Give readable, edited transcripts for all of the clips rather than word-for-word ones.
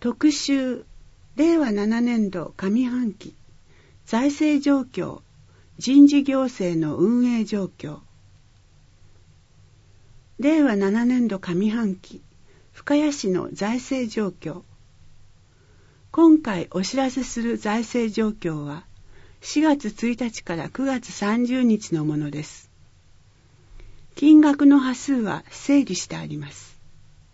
特集令和7年度上半期財政状況、人事行政の運営状況。令和7年度上半期深谷市の財政状況。今回お知らせする財政状況は4月1日から9月30日のものです。金額の端数は整理してあります。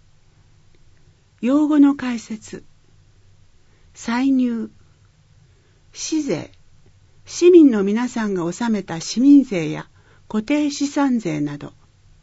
用語の解説。歳入、市税、市民の皆さんが納めた市民税や固定資産税など。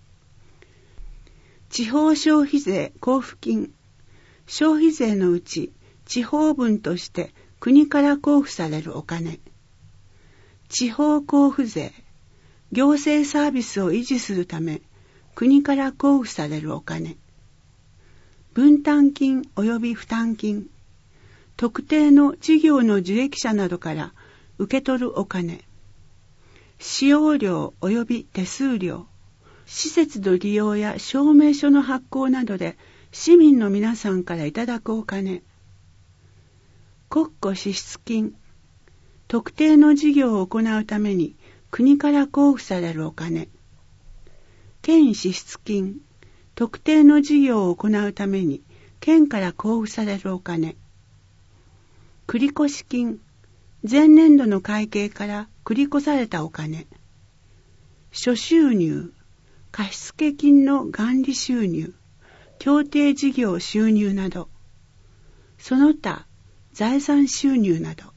地方消費税交付金、消費税のうち地方分として国から交付されるお金。地方交付税、行政サービスを維持するため国から交付されるお金。分担金及び負担金、特定の事業の受益者などから受け取るお金。使用料及び手数料、施設の利用や証明書の発行などで市民の皆さんからいただくお金。国庫支出金、特定の事業を行うために国から交付されるお金。県支出金、特定の事業を行うために県から交付されるお金。繰越金、前年度の会計から繰越されたお金。諸収入、貸付金の元利収入、協定事業収入など、その他財産収入など。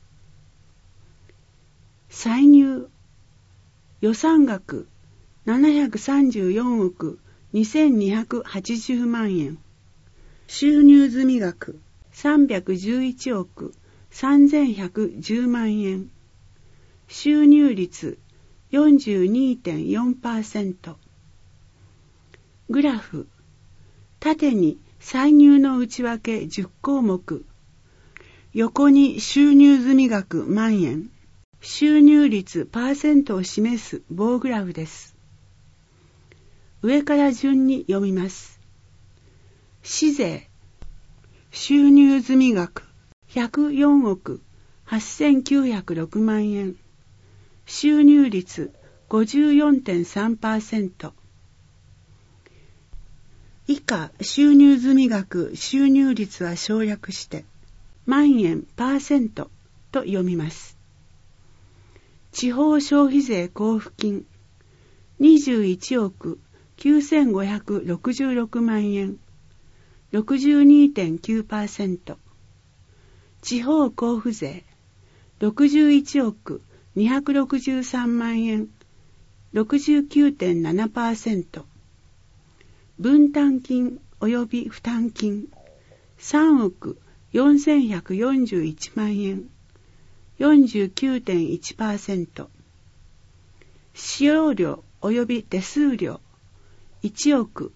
歳入、予算額734億2280万円、収入済額311億3110万円、収入率 42.4%。グラフ、縦に歳入の内訳10項目、横に収入済額万円、収入率パーセントを示す棒グラフです。上から順に読みます。市税、収入済額104億8906万円、収入率 54.3%。以下収入済額収入率は省略して万円パーセントと読みます。地方消費税交付金21億9566万円 62.9%。 地方交付税61億263万円 69.7%。 分担金及び負担金3億4141万円 49.1%。 使用料及び手数料1億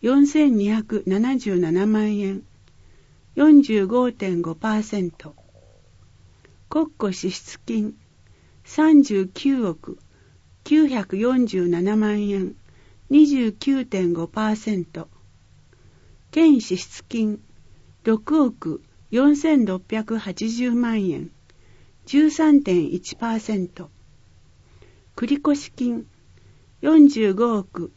4277万円 45.5%。 国庫支出金39億947万円 29.5%。 県支出金6億4680万円 13.1%。 繰越金45億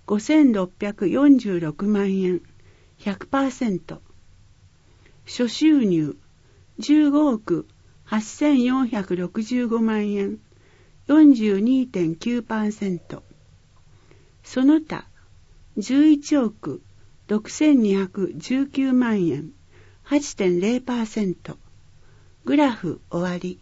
5646万円 100%。 諸収入15億8465万円 42.9%。 その他11億6219万円 8.0%。 グラフ終わり。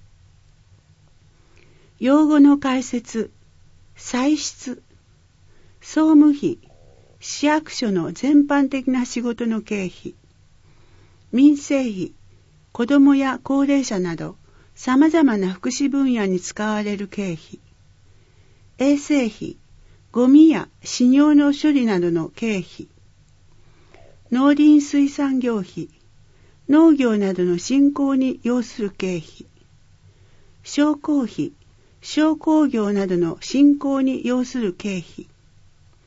用語の解説。歳出、総務費、市役所の全般的な仕事の経費。民生費、子どもや高齢者などさまざまな福祉分野に使われる経費。衛生費、ゴミや死尿の処理などの経費。農林水産業費、農業などの振興に要する経費。商工費、商工業などの振興に要する経費。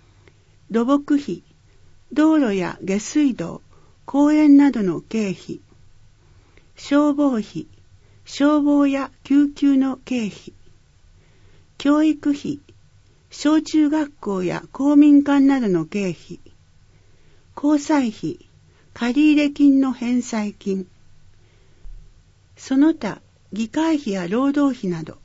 土木費、道路や下水道、公園などの経費。 消防費、消防や救急の経費、教育費、小中学校や公民館などの経費、交際費、借入金の返済金、その他議会費や労働費など。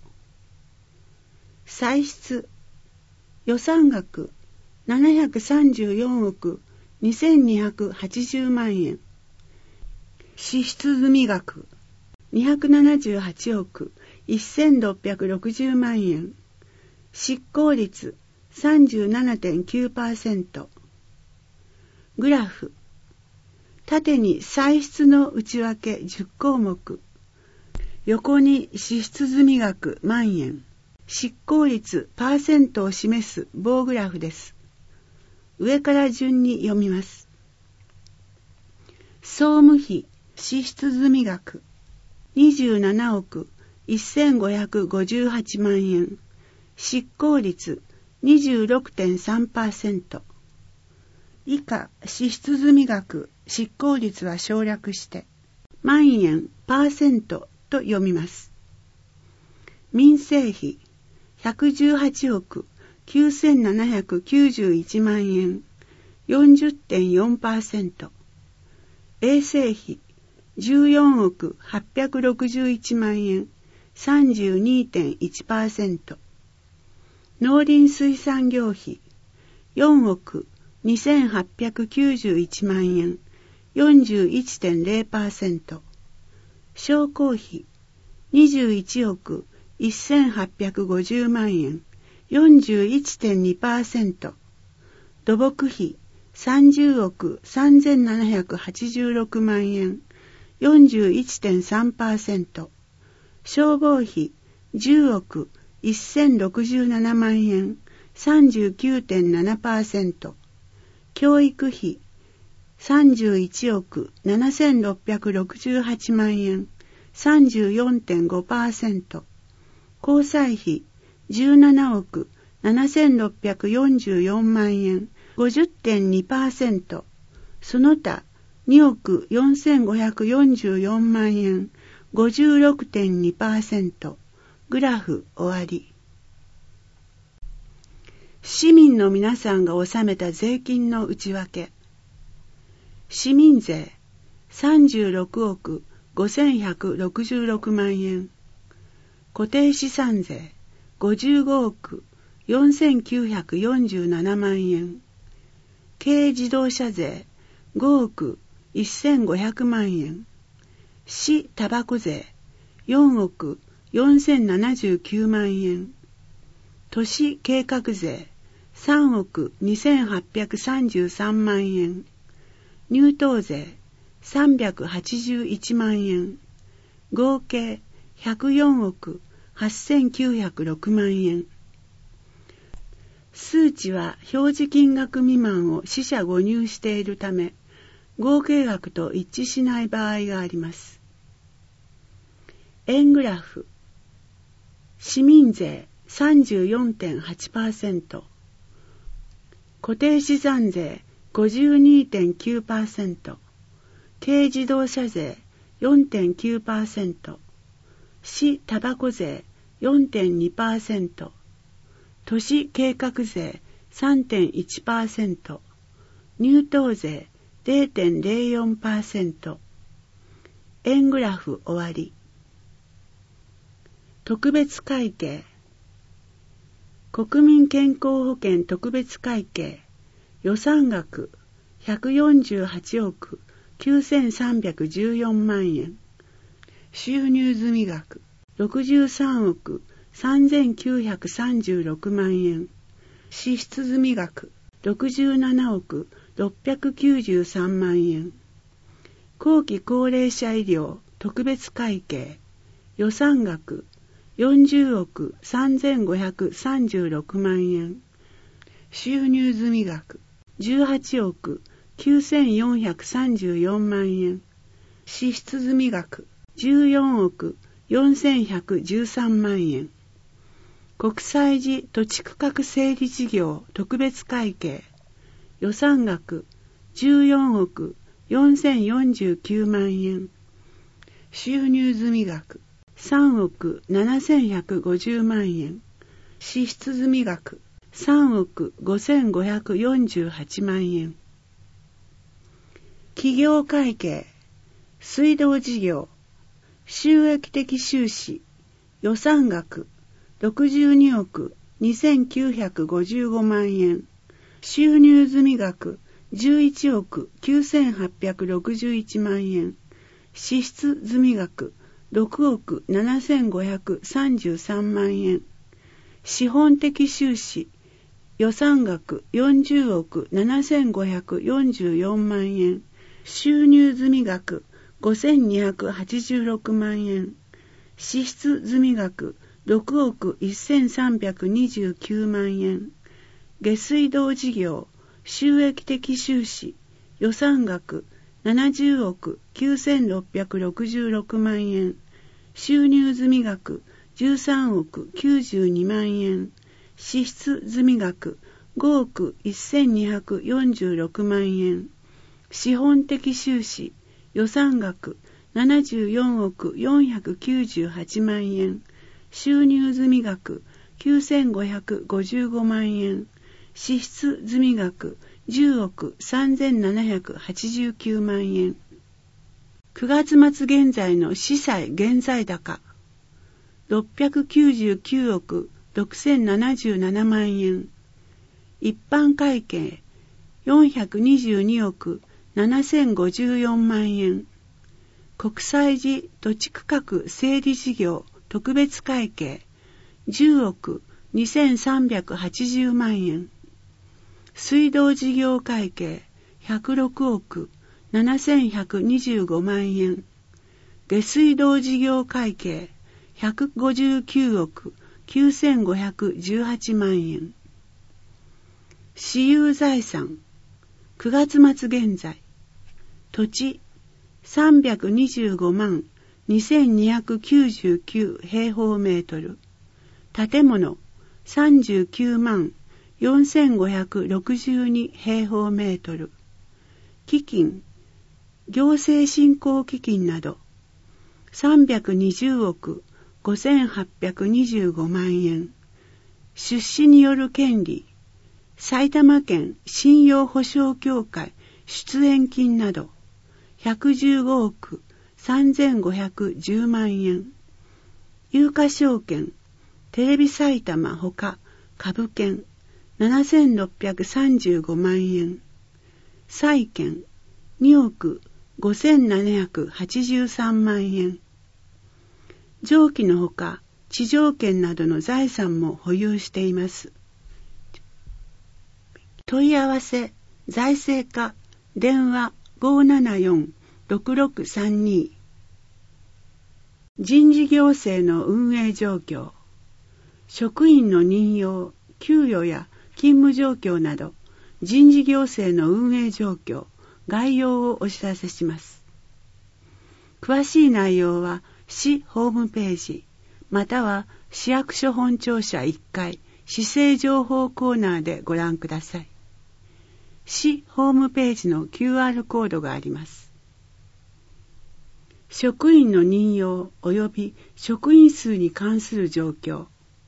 歳出、予算額734億2280万円。支出済額278億1660万円。執行率 37.9%。グラフ。縦に歳出の内訳10項目。横に支出済額万円。執行率パーセントを示す棒グラフです。上から順に読みます。総務費支出済額27億1558万円。執行率 26.3%。以下支出済額執行率は省略して万円パーセントと読みます。民生費118億9791万円。40.4%。衛生費14億861万円。32.1%。農林水産業費4億2891万円。41.0%。商工費21億1850万円。41.2%。土木費30億3786万円。41.3%。消防費10億1067万円。39.7%。教育費31億7668万円。34.5%。交際費17億7644万円。50.2%。その他2億4544万円。56.2%。グラフ終わり。市民の皆さんが納めた税金の内訳。市民税36億5166万円。固定資産税55億4947万円。軽自動車税5億1500万円。市タバコ税4億4079万円。都市計画税3億2833万円。入島税381万円。合計104億8906万円。数値は表示金額未満を四捨五入しているため、合計額と一致しない場合があります。円グラフ。市民税 34.8%。固定資産税 52.9%。軽自動車税 4.9%。市タバコ税 4.2%。都市計画税 3.1%。入島税 0.04%。円グラフ終わり。特別会計。国民健康保険特別会計予算額148億9314万円。収入済額63億3936万円。支出済額67億693万円。後期高齢者医療特別会計予算額40億3536万円。収入済額18億9434万円。支出済額14億4113万円。国際寺土地区画整理事業特別会計予算額14億4049万円。 収入済額3億7150万円。支出済額3億5548万円。企業会計、水道事業、収益的収支、予算額62億2955万円。収入済額11億9861万円。支出済額6億7533万円。資本的収支、予算額40億7544万円。収入済額5286万円。支出済額6億1329万円。下水道事業、収益的収支、予算額70億9666万円。収入済額13億92万円。支出済額5億1246万円。資本的収支、予算額74億498万円。収入済額9555万円。支出済額10億3789万円。9月末現在の資産現在高699億6077万円。一般会計422億7054万円。国際寺土地区画整理事業特別会計10億2380万円。水道事業会計106億7125万円。下水道事業会計159億9518万円。私有財産9月末現在土地325万2299平方メートル。建物39万4562平方メートル。基金、行政振興基金など320億5825万円。出資による権利、埼玉県信用保証協会出演金など115億3510万円。有価証券、テレビ埼玉ほか株券7635万円。債券2億5783万円。上記のほか地上権などの財産も保有しています。問い合わせ財政課電話574-6632。人事行政の運営状況、職員の任用、給与や勤務状況など人事行政の運営状況、概要をお知らせします。詳しい内容は市ホームページまたは市役所本庁舎1階市政情報コーナーでご覧ください。市ホームページの QR コードがあります。職員の任用及び職員数に関する状況。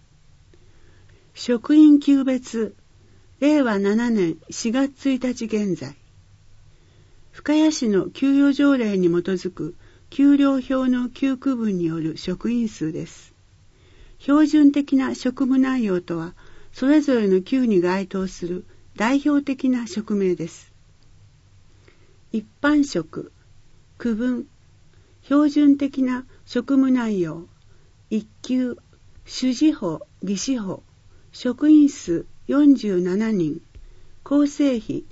職員級別令和7年4月1日現在。深谷市の給与条例に基づく給料表の9区分による職員数です。標準的な職務内容とは、それぞれの級に該当する代表的な職名です。一般職、区分、標準的な職務内容、1級、主事補、技士補、職員数47人、構成比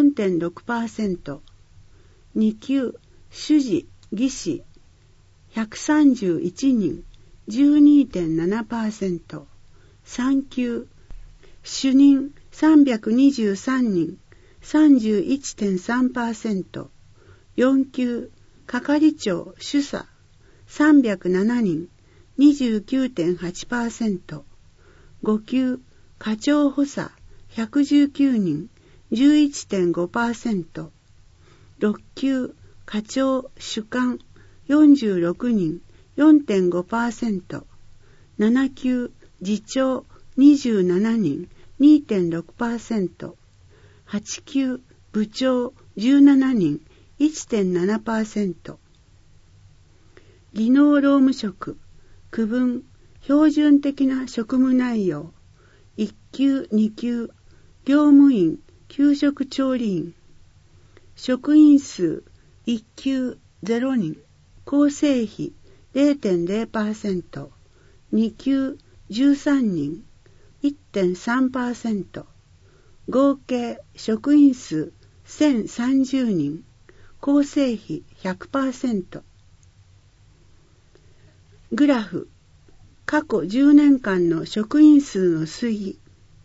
4.6%、2級、主事、技士、131人、12.7%、3級、主任323人、31.3%、4級、係長主査307人、29.8%、5級、課長補佐119人、11.5%、6級、課長主幹 46人 4.5%、7級次長27人 2.6%、8級部長17人 1.7%。技能労務職、区分、標準的な職務内容、1級2級、業務員、給食調理員。職員数、1級0人、構成比 0.0%、2級13人、1.3%、合計職員数1030人、構成比 100%。グラフ、過去10年間の職員数の推移。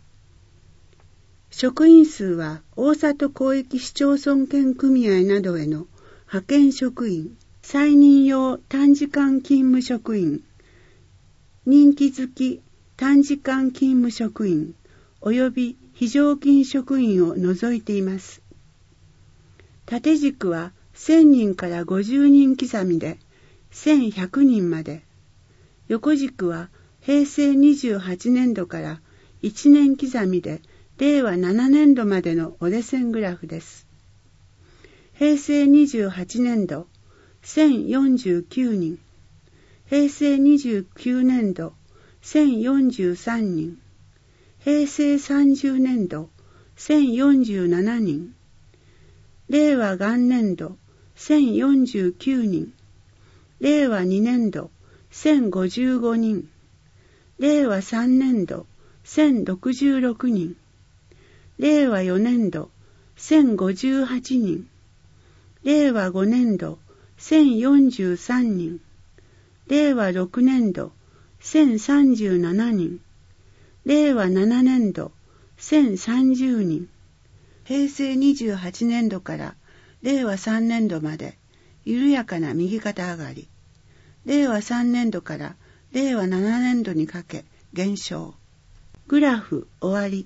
職員数は大里広域市町村圏組合などへの派遣職員、再任用短時間勤務職員、任期付き短時間勤務職員及び非常勤職員を除いています。縦軸は1000人から50人刻みで1100人まで、横軸は平成28年度から1年刻みで令和7年度までの折れ線グラフです。平成28年度1049人、平成29年度1043人、平成30年度1047人、令和元年度1049人、令和2年度1055人、令和3年度1066人、令和4年度1058人、令和5年度1043人、令和6年度1037人、令和7年度1030人、平成28年度から令和3年度まで緩やかな右肩上がり、令和3年度から令和7年度にかけ減少。グラフ終わり。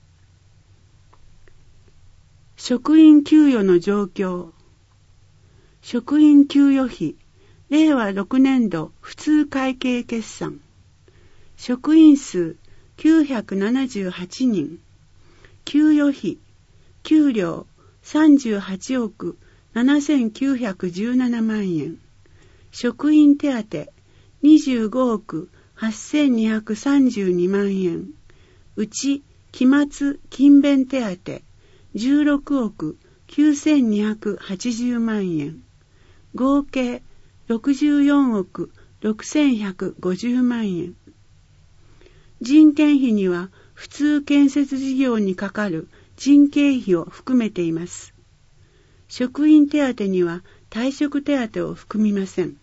職員給与の状況。職員給与費、令和6年度普通会計決算。職員数978人。給与費、給料38億7917万円。職員手当25億8232万円。うち期末勤勉手当16億9280万円。合計64億6150万円。人件費には普通建設事業にかかる人件費を含めています。職員手当には退職手当を含みません。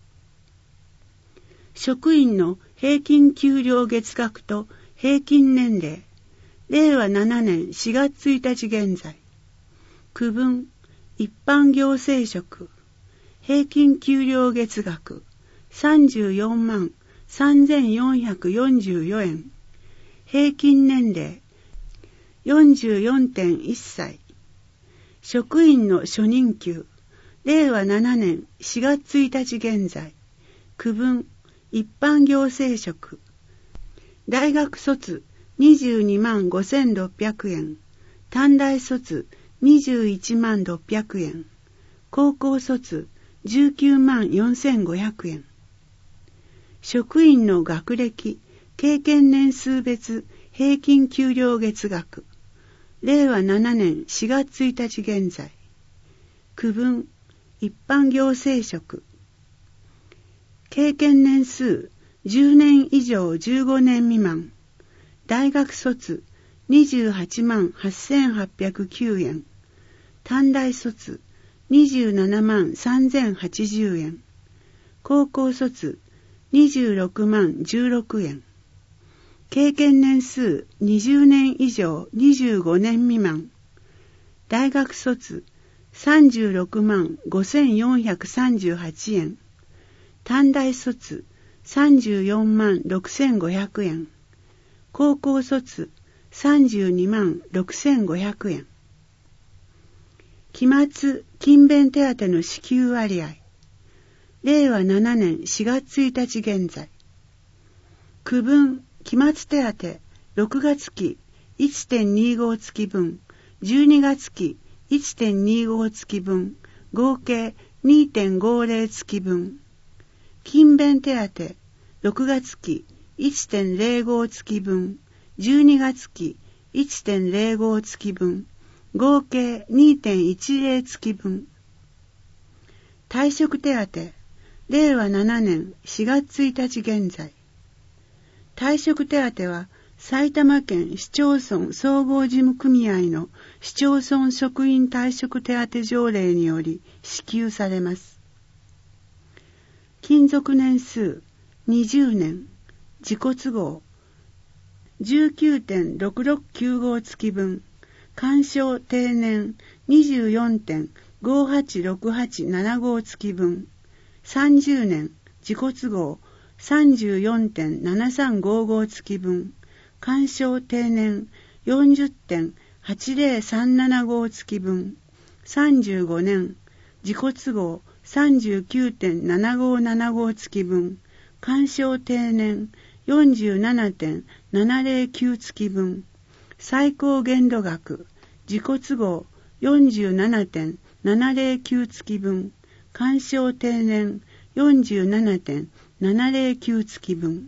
職員の平均給料月額と平均年齢、令和7年4月1日現在。区分、一般行政職、平均給料月額34万3444円。平均年齢 44.1 歳。職員の初任給、令和7年4月1日現在。区分、一般行政職。大学卒22万5600円。短大卒21万600円。高校卒19万4500円。職員の学歴、経験年数別平均給料月額。令和7年4月1日現在。区分、一般行政職。経験年数10年以上15年未満。大学卒28万8809円。短大卒27万3080円。高校卒26万16円。経験年数20年以上25年未満。大学卒36万5438円。短大卒34万6500円。高校卒32万6500円。期末勤勉手当の支給割合。 令和7年4月1日現在。区分、期末手当、6月期 1.25 月分、12月期 1.25 月分、合計 2.50 月分。勤勉手当、6月期 1.05 月分、12月期 1.05 月分、合計 2.10 月分。退職手当、令和7年4月1日現在。退職手当は埼玉県市町村総合事務組合の市町村職員退職手当条例により支給されます。勤続年数20年、自己都合 19.6695 月分、鑑賞定年 24.586875 月分、30年、自己都合 34.7355 月分、鑑賞定年 40.80375 月分、35年、自己都合 39.7575 月分、鑑賞定年 47.709 月分、最高限度額、自己都合 47.709 月分、鑑賞定年 47.709 月分。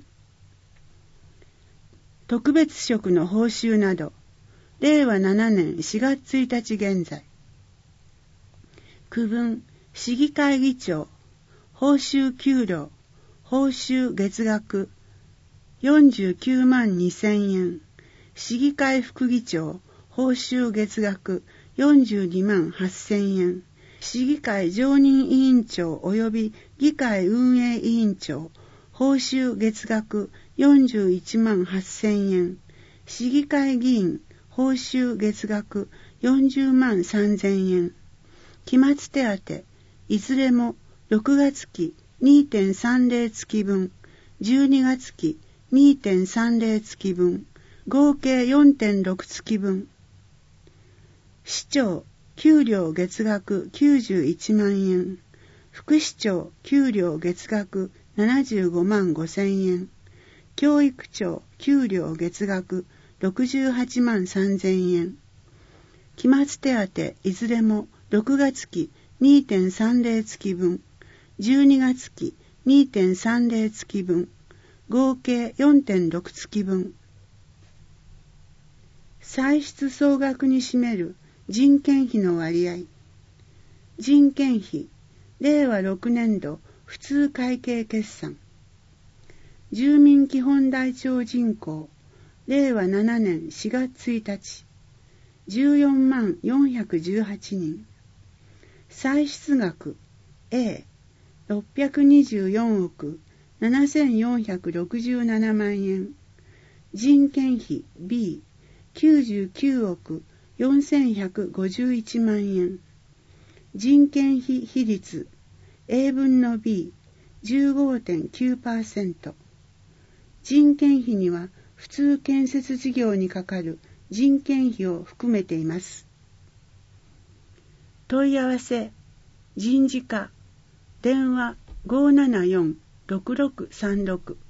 特別職の報酬など、令和7年4月1日現在。区分、市議会議長、報酬給料、報酬月額、49万2000円。市議会副議長、報酬月額、42万8000円。市議会常任委員長及び議会運営委員長、報酬月額41万8000円。市議会議員、報酬月額40万3000円。期末手当、いずれも6月期 2.30 月分、12月期 2.30 月分、合計 4.6 月分。市長、給料月額91万円。副市長、給料月額75万5000円。教育長、給料月額68万3000円。期末手当、いずれも6月期 2.30 月分、12月期 2.30 月分、合計 4.6 月分。歳出総額に占める人件費の割合。人件費、令和6年度普通会計決算。住民基本台帳人口、令和7年4月1日、14万418人。歳出額、A、624億7467万円。人件費、B、99億4151万円。人件費比率 A 分の B 15.9%。人件費には普通建設事業にかかる人件費を含めています。問い合わせ、人事課、電話 574-6636